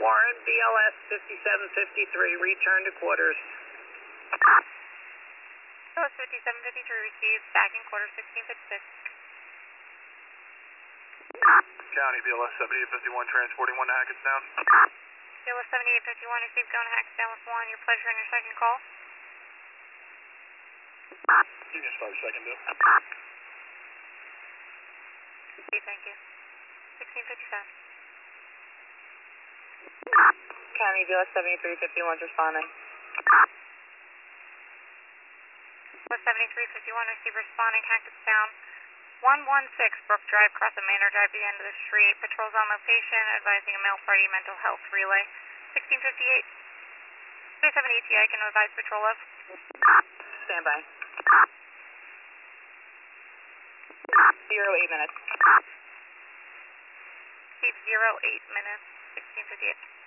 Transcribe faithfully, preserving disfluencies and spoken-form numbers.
Warren, B L S fifty-seven fifty-three, return to quarters. B L S fifty-seven fifty-three received, back in quarters sixteen fifty-six. County, B L S seventy-eight fifty-one, transporting one to Hackettstown. B L S seventy-eight fifty-one received, going to Hackettstown with one. Your pleasure on your second call. Union five second, two. Okay, thank you. sixteen fifty-seven. County, B L S seventy-three fifty-one is responding. B L S seventy-three fifty-one received, responding, Hackettstown. one one six Brook Drive, cross the Manor Drive, the end of the street. Patrols on location, advising a male party mental health relay. sixteen fifty-eight. thirty-seven E T I can advise patrol of. Stand by. Zero eight minutes. Keep zero eight minutes. sixteen fifty-eight.